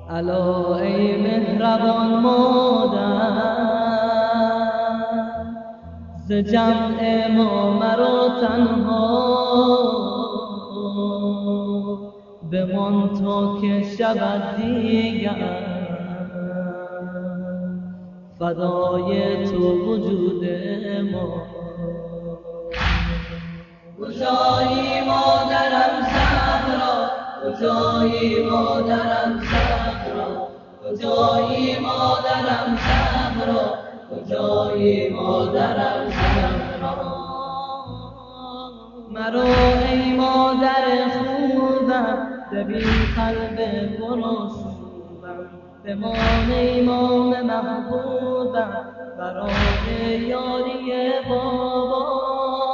الا ای مهربان مادر، ز جمع ما مرا تنها بمان تا که شود دیگر فدای تو وجود ما. کجایی مادرم زهرا، کجایی مادرم زهرا، کجایی مادرم زهرا، کجایی مادرم زهرا. مرا ای مادر خوبم ببین قلب پرآشوبم، بمان امام محبوبم برای یاری بابا.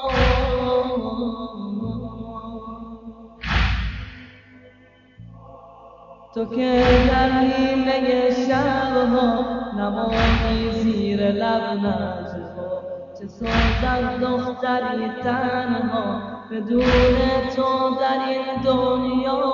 تو که در نیمه شبها نمانی زیر لب نجوا، چه سازد دختری تنها بدون تو در این دنیا.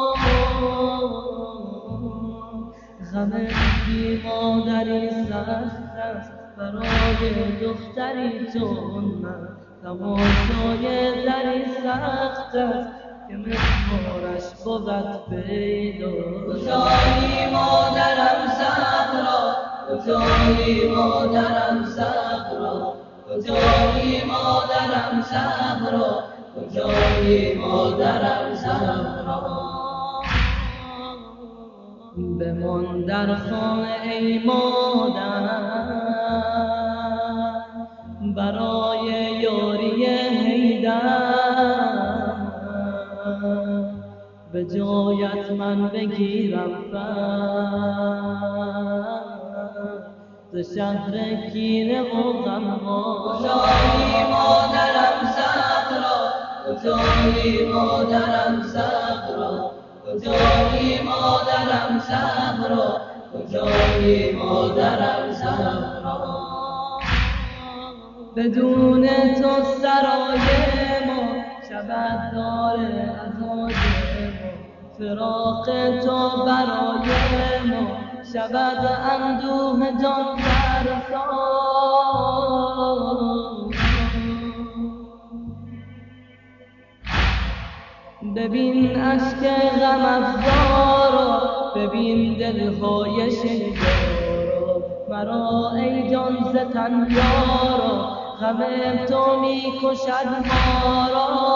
غم بی مادری سخت است برای دختری چون من، تماشای دری سخت است که مهمارش بود پیدا. کجایی مادرم زهرا، کجایی مادرم زهرا، کجایی مادرم زهرا، کجایی مادرم زهرا. بمان در خانه ای مادر برای یاری حیدر، به جایت من بگیرم ز شهر کینه و غمها. کجایی مادرم زهرا، کجایی مادرم زهرا، کجایی مادرم زهرا، کجایی مادرم زهرا. بدون تو سرای ما شود دار عزای ما، فراق تو برای ما شود اندوه جان فرسا. ببین اشک غم افزارا، ببین دلهای شیدا مرا ای جان ز تن یارا، غم تو می کشد ما را.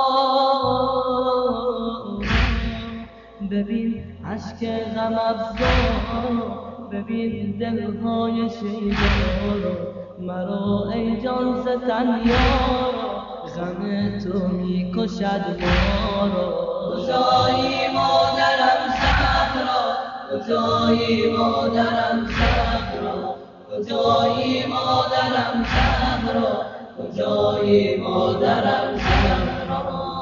ببین اشک غم افزارا، ببین دلهای شیدا مرا ای جان ز تن یارا، غم تو می کشد ما را. کجایی مادرم زهرا، کجایی مادرم زهرا، کجایی مادرم زهرا، کجایی مادرم زهرا.